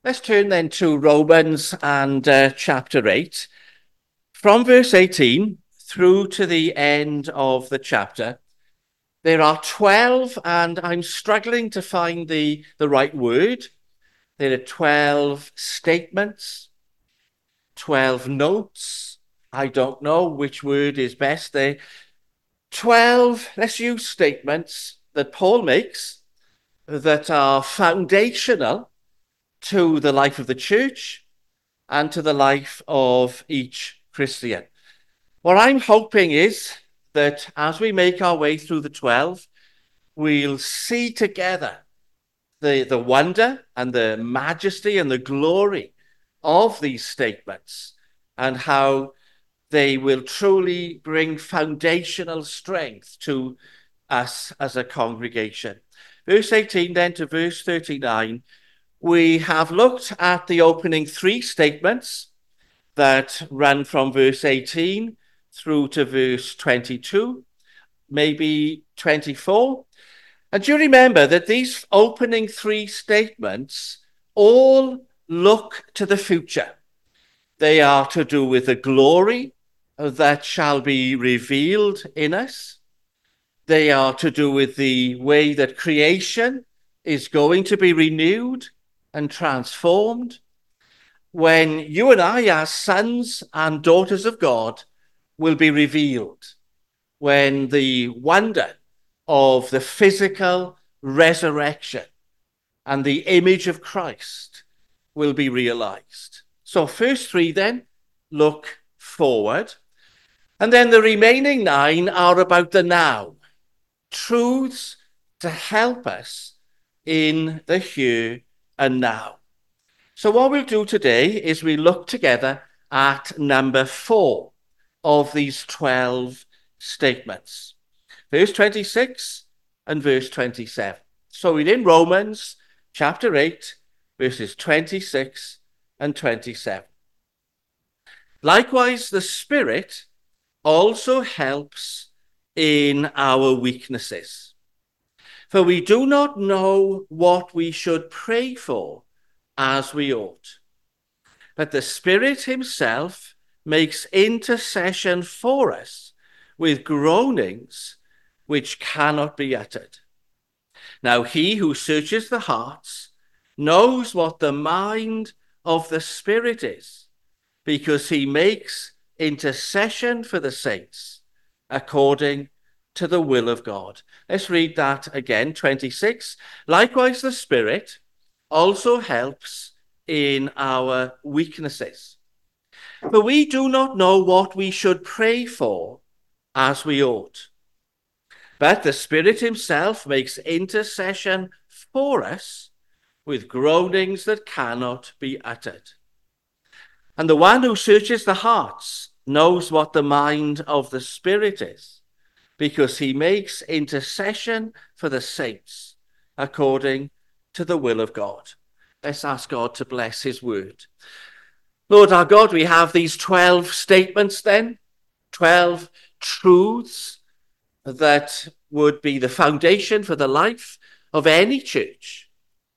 Let's turn then to Romans and chapter 8. From verse 18 through to the end of the chapter, there are 12, and I'm struggling to find the right word. There are 12 statements, 12 notes. I don't know which word is best there. 12, let's use statements that Paul makes that are foundational to the life of the church and to the life of each Christian. What I'm hoping is that as we make our way through the 12, we'll see together the wonder and the majesty and the glory of these statements and how they will truly bring foundational strength to us as a congregation. Verse 18 then to verse 39, we have looked at the opening three statements that run from verse 18 through to verse 22, maybe 24. And do you remember that these opening three statements all look to the future? They are to do with the glory that shall be revealed in us. They are to do with the way that creation is going to be renewed and transformed. When you and I, as sons and daughters of God, will be revealed, when the wonder of the physical resurrection and the image of Christ will be realized. So first three then look forward. And then the remaining 9 are about the now. Truths to help us in the here and now. So what we'll do today is we look together at number 4 of these 12 statements. Verse 26 and verse 27. So we're in Romans chapter 8, verses 26 and 27. Likewise, the Spirit also helps in our weaknesses. For we do not know what we should pray for as we ought. But the Spirit himself makes intercession for us with groanings which cannot be uttered. Now he who searches the hearts knows what the mind of the Spirit is, because he makes intercession for the saints according to the will of God. Let's read that again, 26. Likewise, the Spirit also helps in our weaknesses. For we do not know what we should pray for as we ought. But the Spirit himself makes intercession for us with groanings that cannot be uttered. And the one who searches the hearts knows what the mind of the Spirit is, because he makes intercession for the saints according to the will of God. Let's ask God to bless his word. Lord our God, we have these 12 statements then, 12 truths that would be the foundation for the life of any church.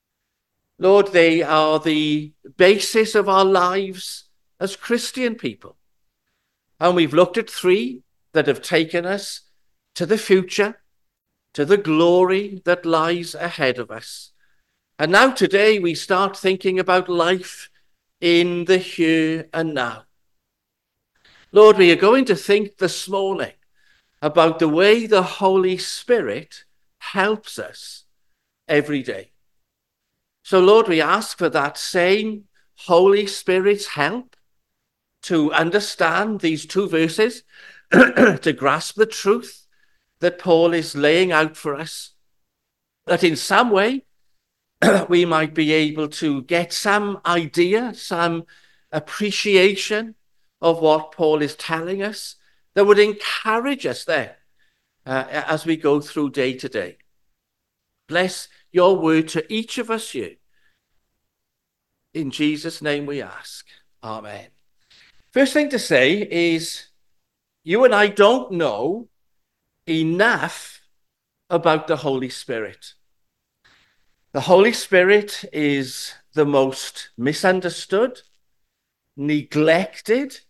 Lord, they are the basis of our lives as Christian people. And we've looked at 3 that have taken us to the future, to the glory that lies ahead of us. And now today we start thinking about life in the here and now. Lord, we are going to think this morning about the way the Holy Spirit helps us every day. So, Lord, we ask for that same Holy Spirit's help to understand these 2 verses, to grasp the truth that Paul is laying out for us, that in some way we might be able to get some idea, some appreciation of what Paul is telling us that would encourage us there as we go through day to day. Bless your word to each of us here. In Jesus' name we ask. Amen. First thing to say is you and I don't know enough about the Holy Spirit. The Holy Spirit is the most misunderstood, neglected,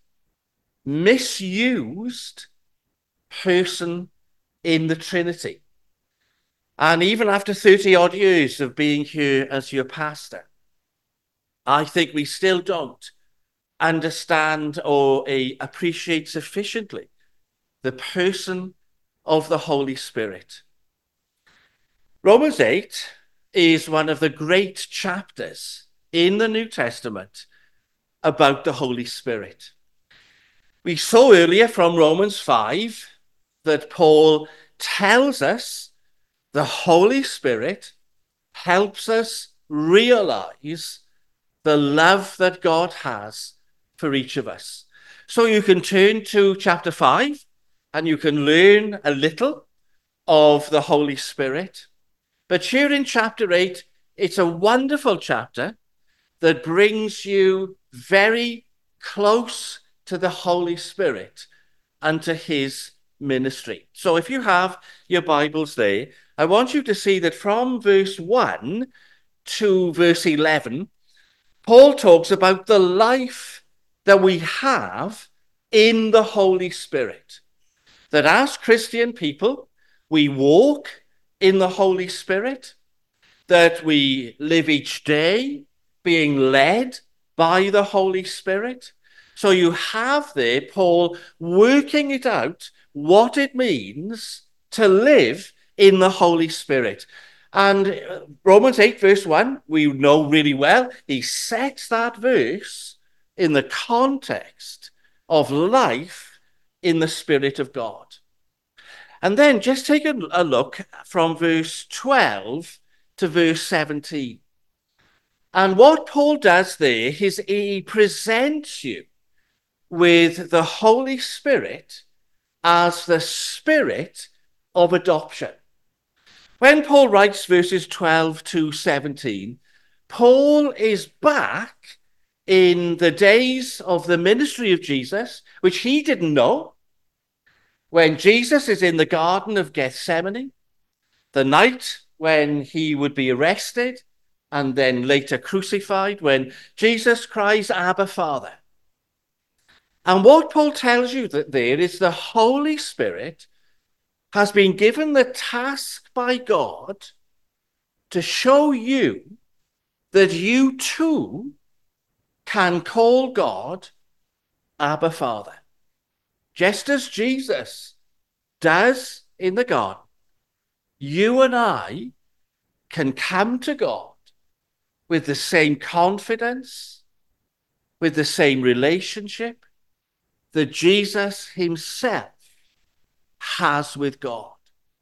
misused person in the Trinity. And even after 30 odd years of being here as your pastor, I think we still don't understand or appreciate sufficiently the person of the Holy Spirit. Romans 8 is one of the great chapters in the New Testament about the Holy Spirit. We saw earlier from Romans 5 that Paul tells us the Holy Spirit helps us realize the love that God has for each of us. So you can turn to chapter 5 and you can learn a little of the Holy Spirit. But here in chapter 8, it's a wonderful chapter that brings you very close to the Holy Spirit and to his ministry. So if you have your Bibles there, I want you to see that from verse 1 to verse 11, Paul talks about the life that we have in the Holy Spirit. That as Christian people, we walk in the Holy Spirit, that we live each day being led by the Holy Spirit. So you have there Paul working it out, what it means to live in the Holy Spirit. And Romans 8 verse 1, we know really well, he sets that verse in the context of life in the Spirit of God. And then just take a look from verse 12 to verse 17. And what Paul does there is he presents you with the Holy Spirit as the Spirit of adoption. When Paul writes verses 12 to 17, Paul is back in the days of the ministry of Jesus, which he didn't know, when Jesus is in the Garden of Gethsemane, the night when he would be arrested and then later crucified, when Jesus cries, Abba, Father. And what Paul tells you that there is the Holy Spirit has been given the task by God to show you that you too can call God Abba, Father. Just as Jesus does in the garden, you and I can come to God with the same confidence, with the same relationship that Jesus himself has with God.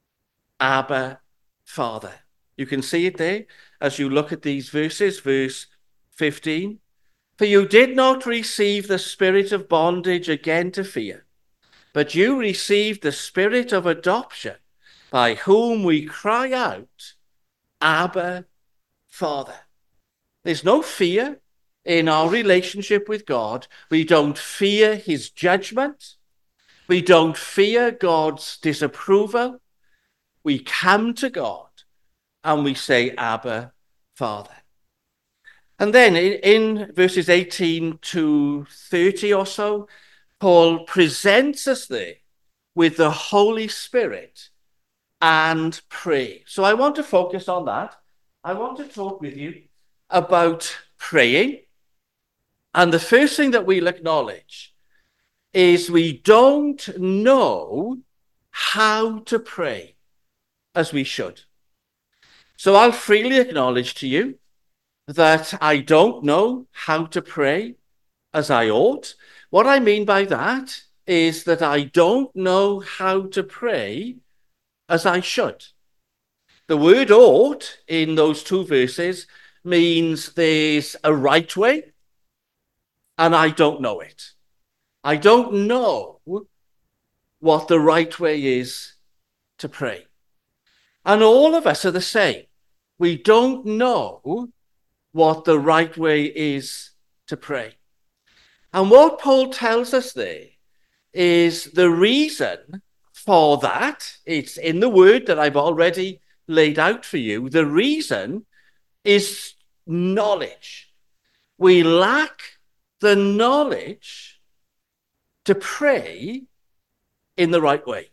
Abba, Father. You can see it there as you look at these verses, verse 15. For you did not receive the spirit of bondage again to fear, but you received the spirit of adoption, by whom we cry out, Abba, Father. There's no fear in our relationship with God. We don't fear his judgment. We don't fear God's disapproval. We come to God and we say, Abba, Father. And then in verses 18 to 30 or so, Paul presents us there with the Holy Spirit and pray. So I want to focus on that. I want to talk with you about praying. And the first thing that we'll acknowledge is we don't know how to pray as we should. So I'll freely acknowledge to you that I don't know how to pray as I ought. What I mean by that is that I don't know how to pray as I should. The word ought in those two verses means there's a right way, and I don't know it. I don't know what the right way is to pray. And all of us are the same. We don't know what the right way is to pray. And what Paul tells us there is the reason for that. It's in the word that I've already laid out for you. The reason is knowledge. We lack the knowledge to pray in the right way.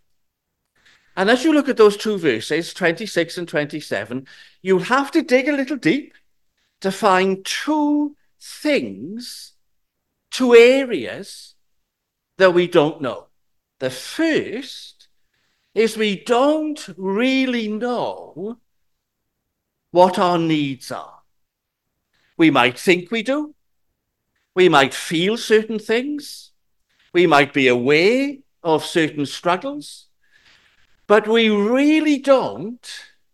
And as you look at those two verses, 26 and 27, you'll have to dig a little deep to find two things, two areas that we don't know. The first is we don't really know what our needs are. We might think we do. We might feel certain things. We might be aware of certain struggles. But we really don't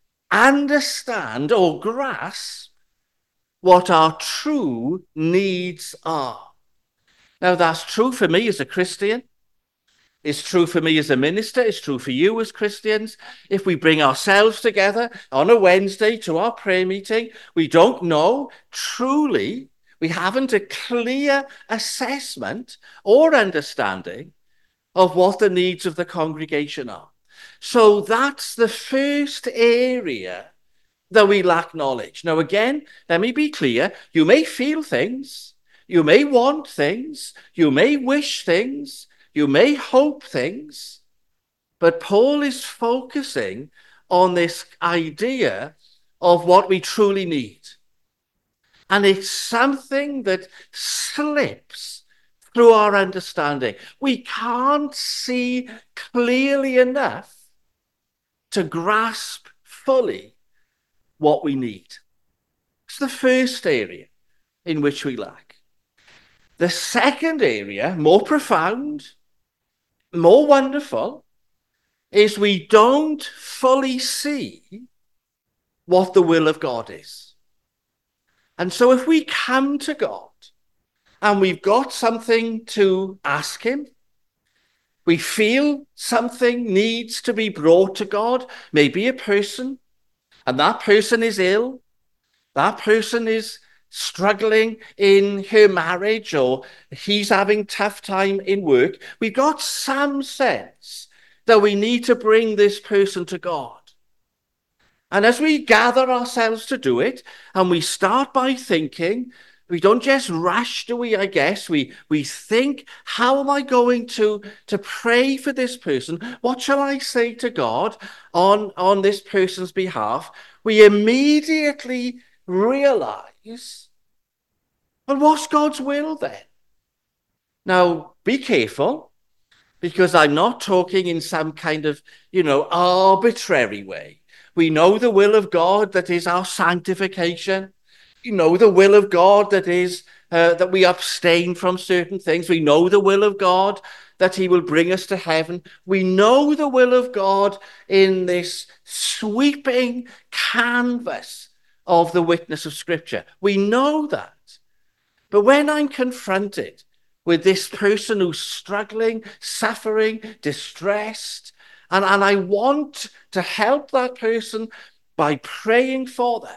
understand or grasp what our true needs are. Now, that's true for me as a Christian. It's true for me as a minister. It's true for you as Christians. If we bring ourselves together on a Wednesday to our prayer meeting, we don't know truly, we haven't a clear assessment or understanding of what the needs of the congregation are. So that's the first area that we lack knowledge. Now, again, let me be clear. You may feel things. You may want things. You may wish things. You may hope things. But Paul is focusing on this idea of what we truly need. And it's something that slips through our understanding. We can't see clearly enough to grasp fully what we need. It's the first area in which we lack. The second area, more profound, more wonderful, is we don't fully see what the will of God is. And so if we come to God and we've got something to ask him, we feel something needs to be brought to God, maybe a person, and that person is ill, that person is struggling in her marriage, or he's having tough time in work. We've got some sense that we need to bring this person to God. And as we gather ourselves to do it, and we start by thinking, we don't just rush, do we, I guess? We think, how am I going to pray for this person? What shall I say to God on this person's behalf? We immediately realize, well, what's God's will then? Now, be careful, because I'm not talking in some kind of, arbitrary way. We know the will of God, that is our sanctification. You know the will of God, that is that we abstain from certain things. We know the will of God, that he will bring us to heaven. We know the will of God in this sweeping canvas of the witness of Scripture. We know that. But when I'm confronted with this person who's struggling, suffering, distressed, and I want to help that person by praying for them,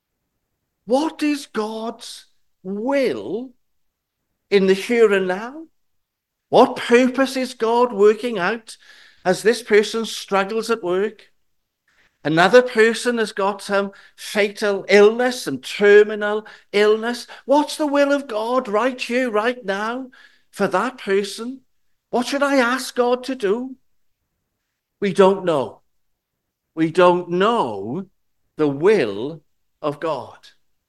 what is God's will in the here and now? What purpose is God working out as this person struggles at work? Another person has got some fatal illness, some terminal illness. What's the will of God right here, right now, for that person? What should I ask God to do? We don't know. We don't know the will of God.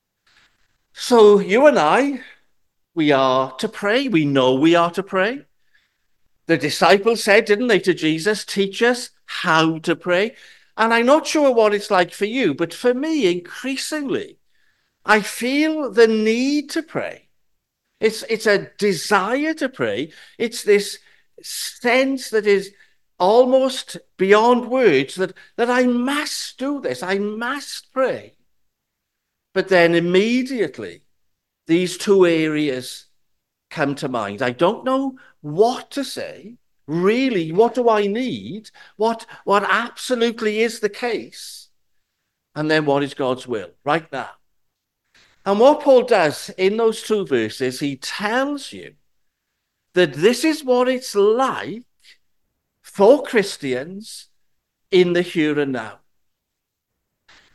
So you and I, we are to pray. We know we are to pray. The disciples said, didn't they, to Jesus, teach us how to pray. And I'm not sure what it's like for you, but for me, increasingly, I feel the need to pray. It's a desire to pray. It's this sense that is almost beyond words that I must do this. I must pray. But then immediately, these two areas come to mind. I don't know what to say. Really, what do I need? What absolutely is the case? And then what is God's will right now? And what Paul does in those two verses, he tells you that this is what it's like for Christians in the here and now.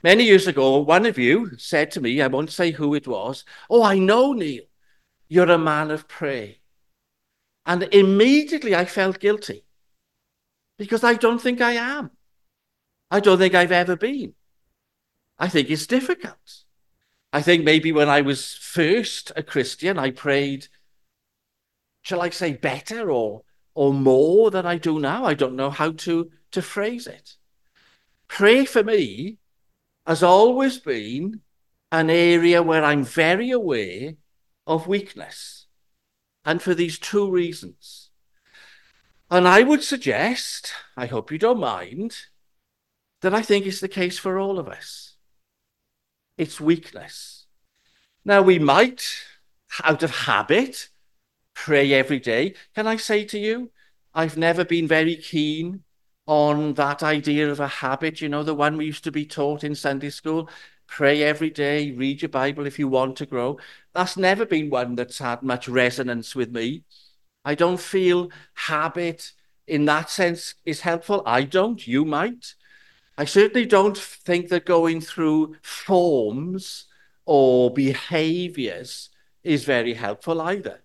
Many years ago, one of you said to me, I won't say who it was, "Oh, I know, Neil, you're a man of prayer." And immediately I felt guilty because I don't think I am. I don't think I've ever been. I think it's difficult. I think maybe when I was first a Christian, I prayed, shall I say, better or more than I do now. I don't know how to phrase it. Prayer for me has always been an area where I'm very aware of weakness. And for these two reasons. And I would suggest, I hope you don't mind, that I think it's the case for all of us. It's weakness. Now, we might, out of habit, pray every day. Can I say to you, I've never been very keen on that idea of a habit, you know, the one we used to be taught in Sunday school. Pray every day, read your Bible if you want to grow. That's never been one that's had much resonance with me. I don't feel habit in that sense is helpful. I don't, you might. I certainly don't think that going through forms or behaviors is very helpful either.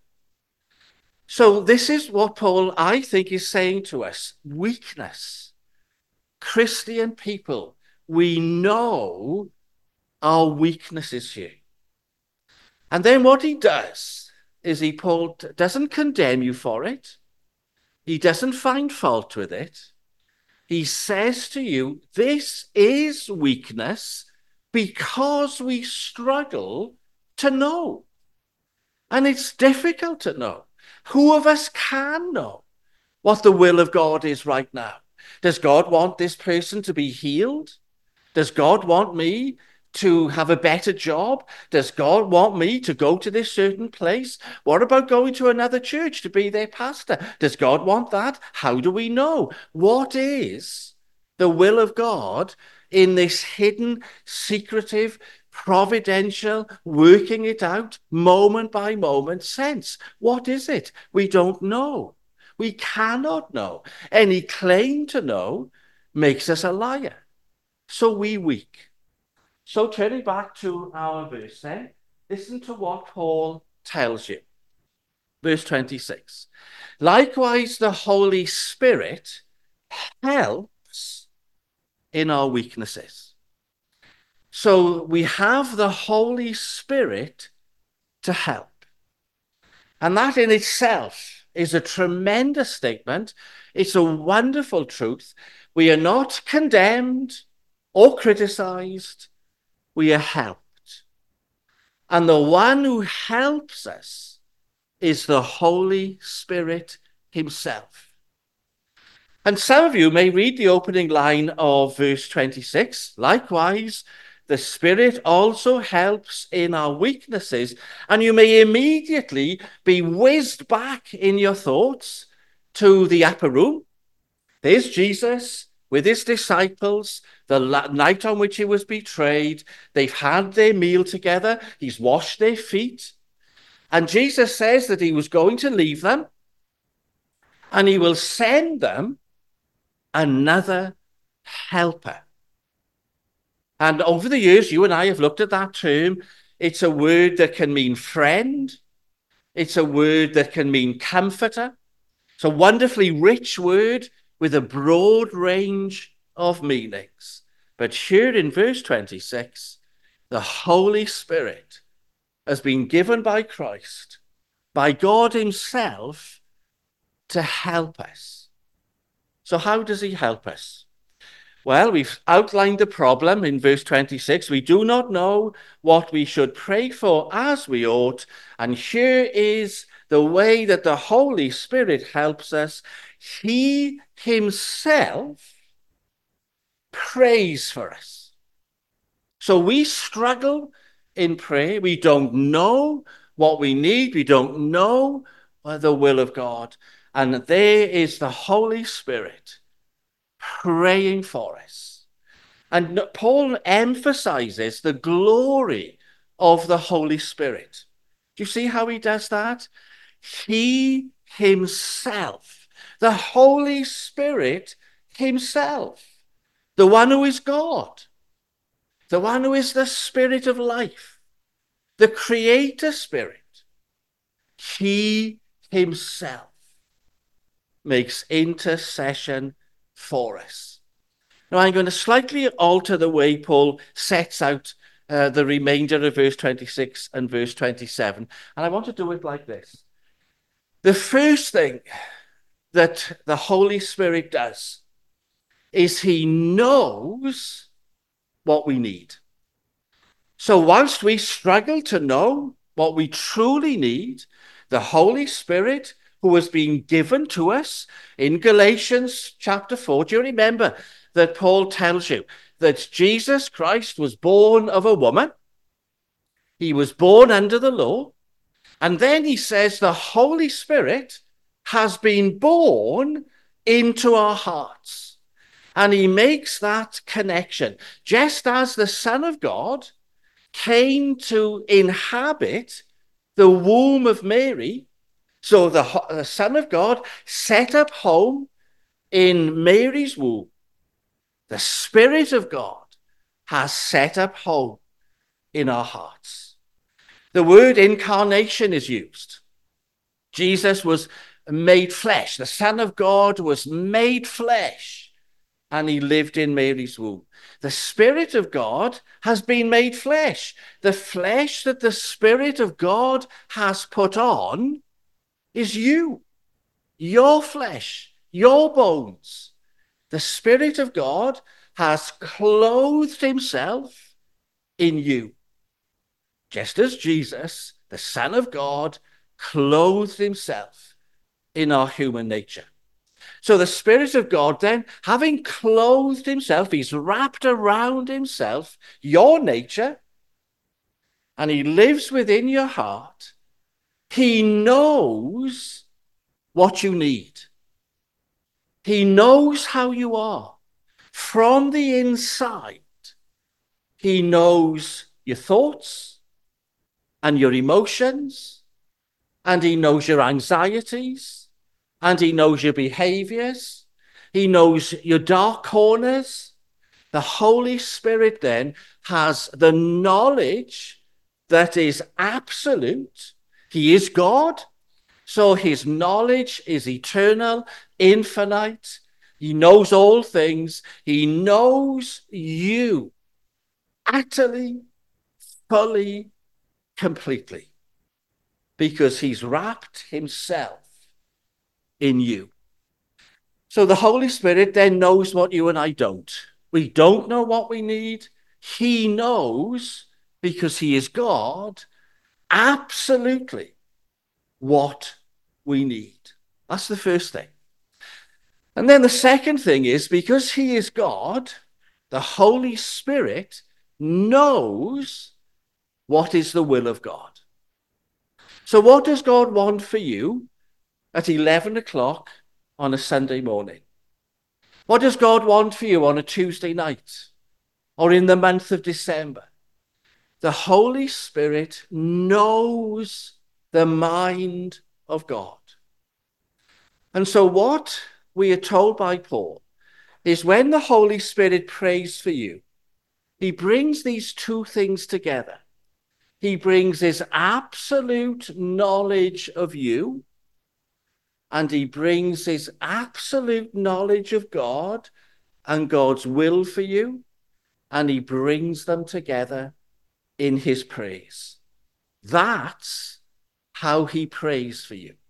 So this is what Paul, I think, is saying to us. Weakness. Christian people, we know our weaknesses here. And then what he does is Paul doesn't condemn you for it. He doesn't find fault with it. He says to you, this is weakness because we struggle to know. And it's difficult to know. Who of us can know what the will of God is right now? Does God want this person to be healed? Does God want me to have a better job? Does God want me to go to this certain place? What about going to another church to be their pastor? Does God want that? How do we know? What is the will of God in this hidden, secretive, providential, working it out, moment by moment sense? What is it? We don't know. We cannot know. Any claim to know makes us a liar. So we weak. So turning back to our verse then, listen to what Paul tells you. Verse 26. Likewise, the Holy Spirit helps in our weaknesses. So we have the Holy Spirit to help. And that in itself is a tremendous statement. It's a wonderful truth. We are not condemned or criticized. We are helped. And the one who helps us is the Holy Spirit himself. And some of you may read the opening line of verse 26. Likewise, the Spirit also helps in our weaknesses. And you may immediately be whizzed back in your thoughts to the upper room. There's Jesus with his disciples, the night on which he was betrayed. They've had their meal together. He's washed their feet. And Jesus says that he was going to leave them and he will send them another helper. And over the years, you and I have looked at that term. It's a word that can mean friend. It's a word that can mean comforter. It's a wonderfully rich word with a broad range of meanings. But here in verse 26, the Holy Spirit has been given by Christ, by God himself, to help us. So how does he help us? Well, we've outlined the problem in verse 26. We do not know what we should pray for as we ought. And here is the way that the Holy Spirit helps us. He himself prays for us. So we struggle in prayer. We don't know what we need. We don't know the will of God. And there is the Holy Spirit praying for us. And Paul emphasizes the glory of the Holy Spirit. Do you see how he does that? He himself, the Holy Spirit himself, the one who is God, the one who is the Spirit of life, the Creator Spirit, he himself makes intercession for us. Now, I'm going to slightly alter the way Paul sets out the remainder of verse 26 and verse 27, and I want to do it like this. The first thing that the Holy Spirit does is he knows what we need. So whilst we struggle to know what we truly need, the Holy Spirit, who has been given to us in Galatians chapter 4, do you remember that Paul tells you that Jesus Christ was born of a woman? He was born under the law. And then he says the Holy Spirit has been born into our hearts. And he makes that connection. Just as the Son of God came to inhabit the womb of Mary, so the Son of God set up home in Mary's womb. The Spirit of God has set up home in our hearts. The word incarnation is used. Jesus was made flesh. The Son of God was made flesh, and he lived in Mary's womb. The Spirit of God has been made flesh. The flesh that the Spirit of God has put on is you, your flesh, your bones. The Spirit of God has clothed himself in you. Just as Jesus, the Son of God, clothed himself in our human nature. So the Spirit of God then, having clothed himself, he's wrapped around himself your nature, and he lives within your heart. He knows what you need. He knows how you are. From the inside, he knows your thoughts and your emotions, and he knows your anxieties, and he knows your behaviors. He knows your dark corners. The Holy Spirit then has the knowledge that is absolute. He is God, so his knowledge is eternal, infinite. He knows all things. He knows you utterly, fully, completely, because he's wrapped himself in you. So the Holy Spirit then knows what you and I don't. We don't know what we need. He knows, because he is God, absolutely what we need. That's the first thing. And then the second thing is, because he is God, the Holy Spirit knows what is the will of God. So what does God want for you at 11 o'clock on a Sunday morning? What does God want for you on a Tuesday night or in the month of December? The Holy Spirit knows the mind of God. And so what we are told by Paul is, when the Holy Spirit prays for you, he brings these two things together. He brings his absolute knowledge of you, and he brings his absolute knowledge of God and God's will for you, and he brings them together in his praise. That's how he prays for you.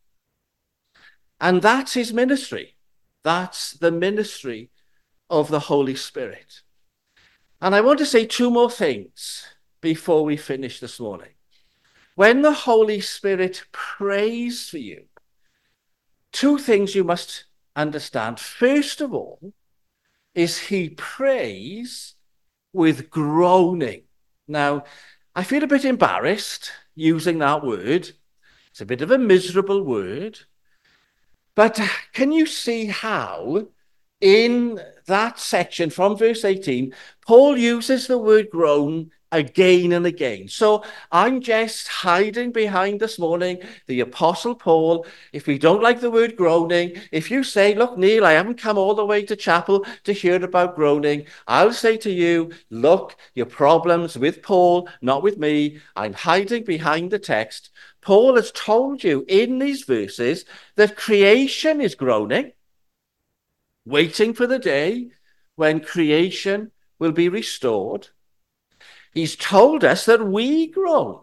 And that's his ministry. That's the ministry of the Holy Spirit. And I want to say two more things before we finish this morning. When the Holy Spirit prays for you, two things you must understand. First of all, is he prays with groaning. Now, I feel a bit embarrassed using that word. It's a bit of a miserable word. But can you see how in that section from verse 18, Paul uses the word groan again and again. So I'm just hiding behind this morning the Apostle Paul. If we don't like the word groaning, if you say, look, Neil, I haven't come all the way to chapel to hear about groaning, I'll say to you, look, your problem's with Paul, not with me. I'm hiding behind the text. Paul has told you in these verses that creation is groaning, waiting for the day when creation will be restored. He's told us that we grow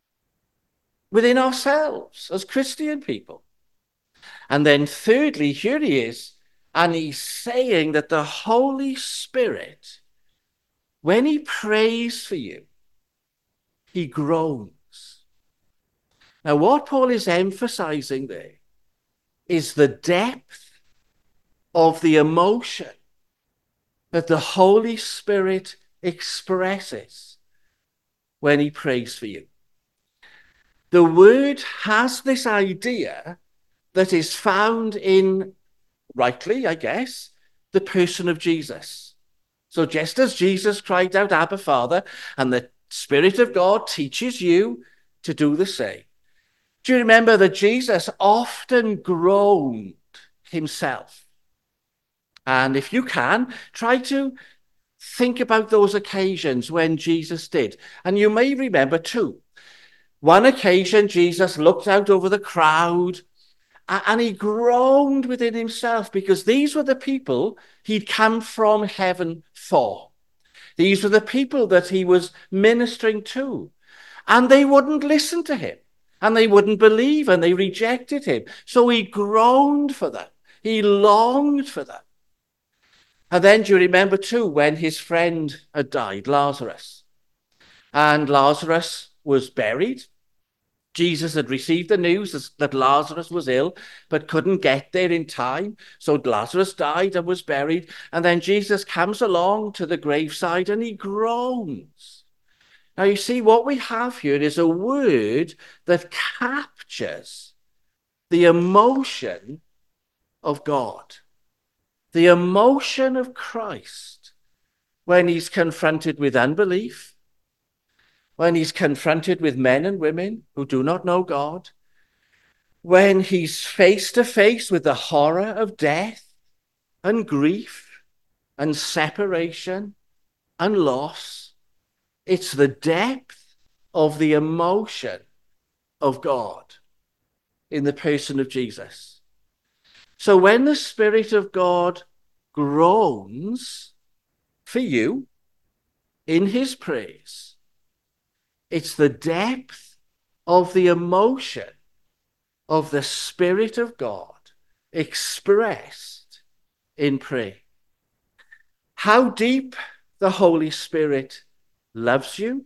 within ourselves as Christian people. And then thirdly, here he is, and he's saying that the Holy Spirit, when he prays for you, he groans. Now, what Paul is emphasizing there is the depth of the emotion that the Holy Spirit expresses when he prays for you. The word has this idea that is found in, rightly, I guess, the person of Jesus. So just as Jesus cried out, Abba, Father, and the Spirit of God teaches you to do the same. Do you remember that Jesus often groaned himself? And if you can, try to think about those occasions when Jesus did. And you may remember too, one occasion Jesus looked out over the crowd and he groaned within himself because these were the people he'd come from heaven for. These were the people that he was ministering to. And they wouldn't listen to him. And they wouldn't believe, and they rejected him. So he groaned for them. He longed for them. And then do you remember too when his friend had died, Lazarus? And Lazarus was buried. Jesus had received the news that Lazarus was ill, but couldn't get there in time. So Lazarus died and was buried. And then Jesus comes along to the graveside and he groans. Now, you see, what we have here is a word that captures the emotion of God, the emotion of Christ when he's confronted with unbelief, when he's confronted with men and women who do not know God, when he's face to face with the horror of death and grief and separation and loss. It's the depth of the emotion of God in the person of Jesus. So when the Spirit of God groans for you in his praise, it's the depth of the emotion of the Spirit of God expressed in prayer. How deep the Holy Spirit loves you,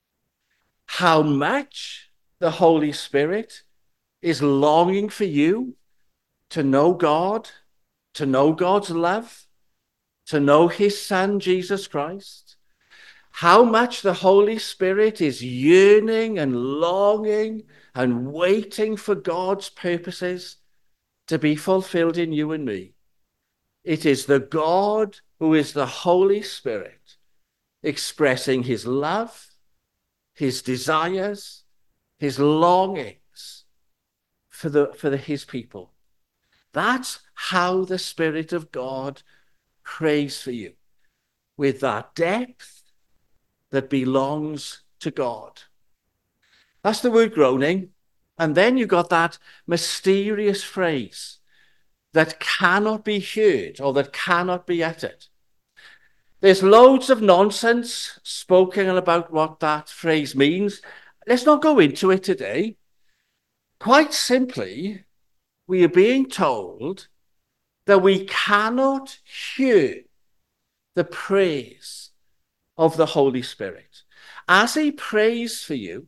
how much the Holy Spirit is longing for you to know God, to know God's love, to know his Son, Jesus Christ. How much the Holy Spirit is yearning and longing and waiting for God's purposes to be fulfilled in you and me. It is the God who is the Holy Spirit expressing his love, his desires, his longings for his people. That's how the Spirit of God prays for you, with that depth that belongs to God. That's the word groaning. And then you got that mysterious phrase that cannot be heard or that cannot be uttered. There's loads of nonsense spoken about what that phrase means. Let's not go into it today. Quite simply, we are being told that we cannot hear the praise of the Holy Spirit. As he prays for you,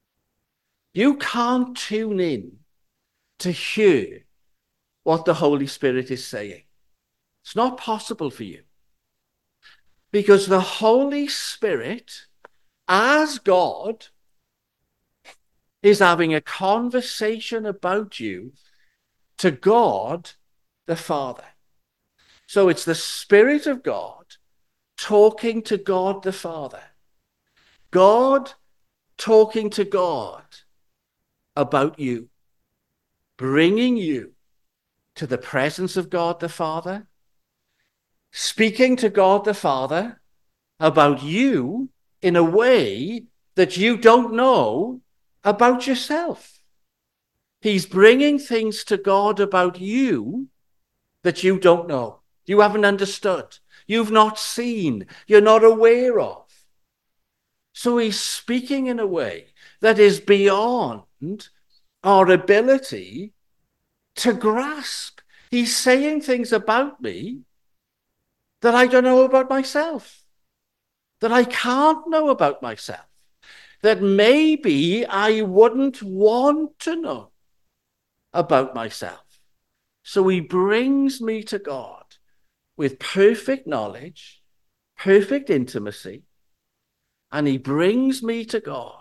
you can't tune in to hear what the Holy Spirit is saying. It's not possible for you. Because the Holy Spirit, as God, is having a conversation about you to God the Father. So it's the Spirit of God talking to God the Father. God talking to God about you, bringing you to the presence of God the Father, speaking to God the Father about you in a way that you don't know about yourself. He's bringing things to God about you that you don't know, you haven't understood, you've not seen, you're not aware of. So he's speaking in a way that is beyond our ability to grasp. He's saying things about me that I don't know about myself, that I can't know about myself, that maybe I wouldn't want to know about myself. So he brings me to God with perfect knowledge, perfect intimacy, and he brings me to God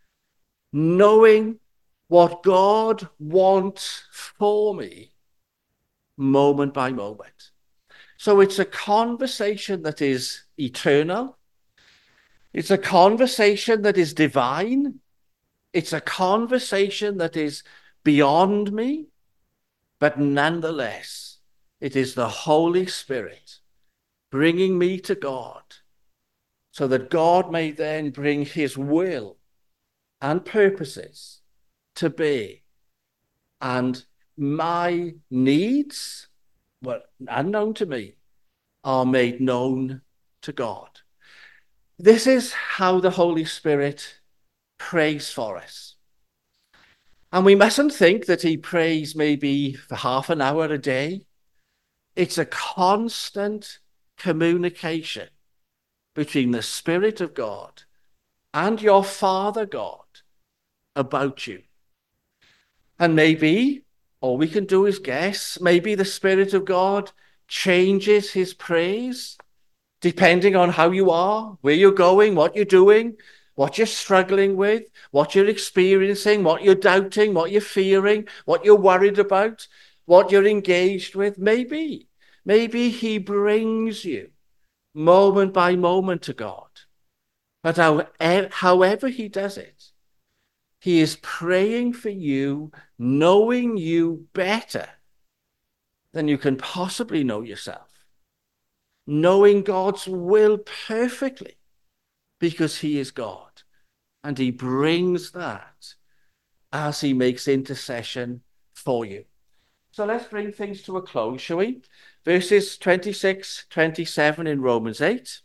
knowing what God wants for me moment by moment. So it's a conversation that is eternal. It's a conversation that is divine. It's a conversation that is beyond me. But nonetheless, it is the Holy Spirit bringing me to God so that God may then bring his will and purposes to be. And my needs, well, unknown to me, are made known to God. This is how the Holy Spirit prays for us. And we mustn't think that he prays maybe for half an hour a day. It's a constant communication between the Spirit of God and your Father God about you. And maybe all we can do is guess. Maybe the Spirit of God changes his praise depending on how you are, where you're going, what you're doing, what you're struggling with, what you're experiencing, what you're doubting, what you're fearing, what you're worried about, what you're engaged with. Maybe he brings you moment by moment to God. But however he does it, he is praying for you, knowing you better than you can possibly know yourself, knowing God's will perfectly because he is God. And he brings that as he makes intercession for you. So let's bring things to a close, shall we? Verses 26, 27 in Romans 8.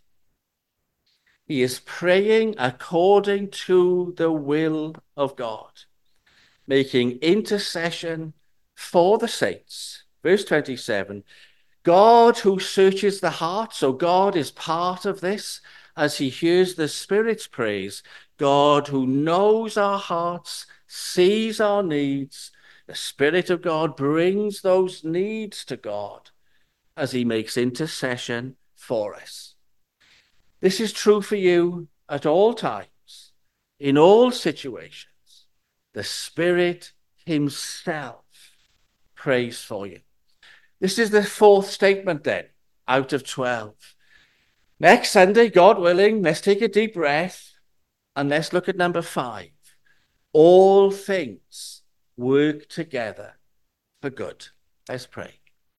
He is praying according to the will of God, making intercession for the saints. Verse 27, God who searches the heart, so God is part of this as he hears the Spirit's praise. God who knows our hearts, sees our needs. The Spirit of God brings those needs to God as he makes intercession for us. This is true for you at all times, in all situations. The Spirit himself prays for you. This is the fourth statement then, out of 12. Next Sunday, God willing, let's take a deep breath and let's look at number 5. All things work together for good. Let's pray.